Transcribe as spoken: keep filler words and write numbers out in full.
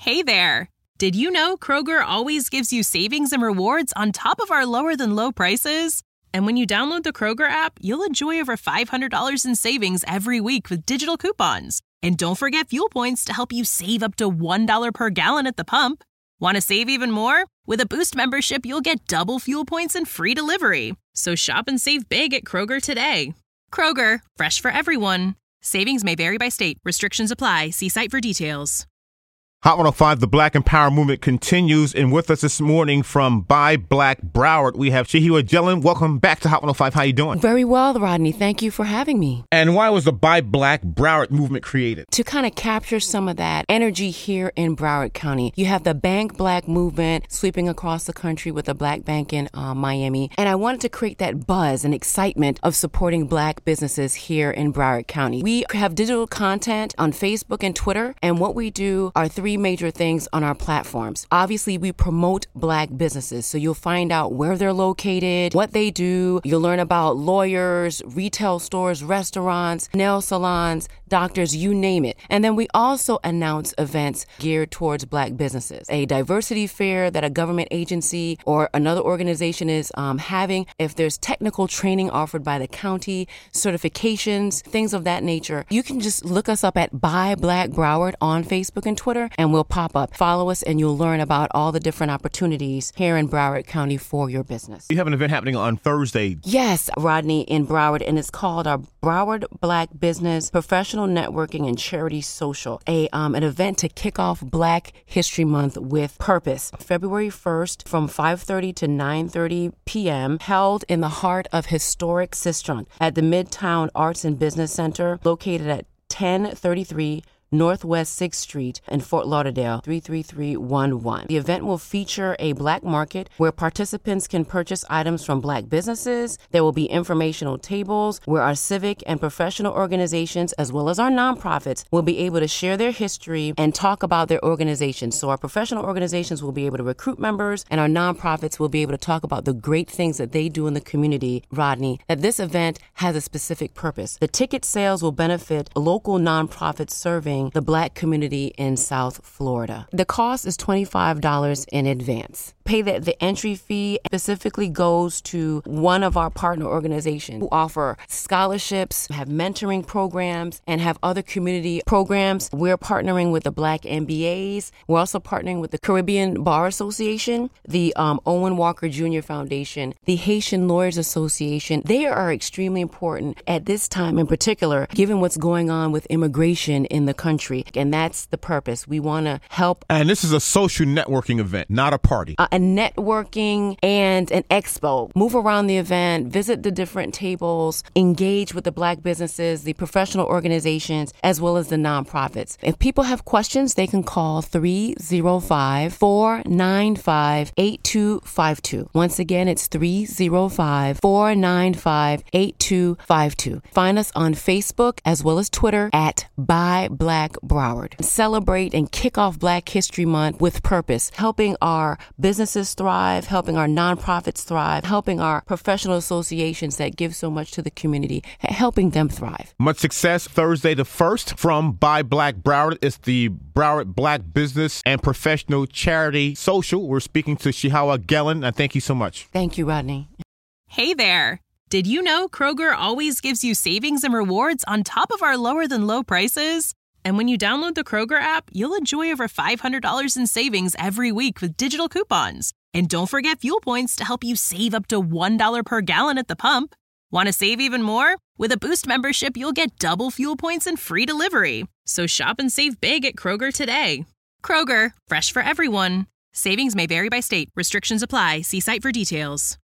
Hey there! Did you know Kroger always gives you savings and rewards on top of our lower-than-low prices? And when you download the Kroger app, you'll enjoy over five hundred dollars in savings every week with digital coupons. And don't forget fuel points to help you save up to one dollar per gallon at the pump. Want to save even more? With a Boost membership, you'll get double fuel points and free delivery. So shop and save big at Kroger today. Kroger, fresh for everyone. Savings may vary by state. Restrictions apply. See site for details. Hot one oh five, the Black Empower Movement continues. And with us this morning from Buy Black Broward, we have Shehiwa Gelin. Welcome back to Hot one oh five. How you doing? Very well, Rodney. Thank you for having me. And why was the Buy Black Broward movement created? To kind of capture some of that energy here in Broward County. You have the Bank Black movement sweeping across the country with the Black Bank in uh, Miami. And I wanted to create that buzz and excitement of supporting Black businesses here in Broward County. We have digital content on Facebook and Twitter. And what we do are three major things on our platforms. Obviously, we promote Black businesses, so you'll find out where they're located, what they do. You'll learn about lawyers, retail stores, restaurants, nail salons, doctors, you name it. And then we also announce events geared towards Black businesses. A diversity fair that a government agency or another organization is um, having. If there's technical training offered by the county, certifications, things of that nature, you can just look us up at Buy Black Broward on Facebook and Twitter, and we'll pop up. Follow us and you'll learn about all the different opportunities here in Broward County for your business. You have an event happening on Thursday. Yes, Rodney, in Broward, and it's called our Broward Black Business Professional Networking and Charity Social, a um, an event to kick off Black History Month with purpose. February first from five thirty to nine thirty p.m. held in the heart of historic Sistrunk at the Midtown Arts and Business Center located at ten thirty-three Northwest sixth Street in Fort Lauderdale, three three three one one. The event will feature a Black market where participants can purchase items from Black businesses. There will be informational tables where our civic and professional organizations, as well as our nonprofits, will be able to share their history and talk about their organizations. So our professional organizations will be able to recruit members, and our nonprofits will be able to talk about the great things that they do in the community, Rodney, that this event has a specific purpose. The ticket sales will benefit local nonprofits serving the Black community in South Florida. The cost is twenty-five dollars in advance. Pay that the entry fee specifically goes to one of our partner organizations who offer scholarships, have mentoring programs, and have other community programs. We're partnering with the Black M B As. We're also partnering with the Caribbean Bar Association, the um, Owen Walker Junior Foundation, the Haitian Lawyers Association. They are extremely important at this time in particular, given what's going on with immigration in the country. And that's the purpose. We want to help. And this is a social networking event, not a party. Uh, a networking and an expo. Move around the event, visit the different tables, engage with the Black businesses, the professional organizations, as well as the nonprofits. If people have questions, they can call three oh five, four nine five, eight two five two. Once again, it's three oh five, four nine five, eight two five two. Find us on Facebook as well as Twitter at Buy Black Broward. Celebrate and kick off Black History Month with purpose, helping our businesses thrive, helping our nonprofits thrive, helping our professional associations that give so much to the community, helping them thrive. Much success Thursday the first from Buy Black Broward. It's the Broward Black Business and Professional Charity Social. We're speaking to Shehiwa Gelin. And thank you so much. Thank you, Rodney. Hey there! Did you know Kroger always gives you savings and rewards on top of our lower-than-low prices? And when you download the Kroger app, you'll enjoy over five hundred dollars in savings every week with digital coupons. And don't forget fuel points to help you save up to one dollar per gallon at the pump. Want to save even more? With a Boost membership, you'll get double fuel points and free delivery. So shop and save big at Kroger today. Kroger, fresh for everyone. Savings may vary by state. Restrictions apply. See site for details.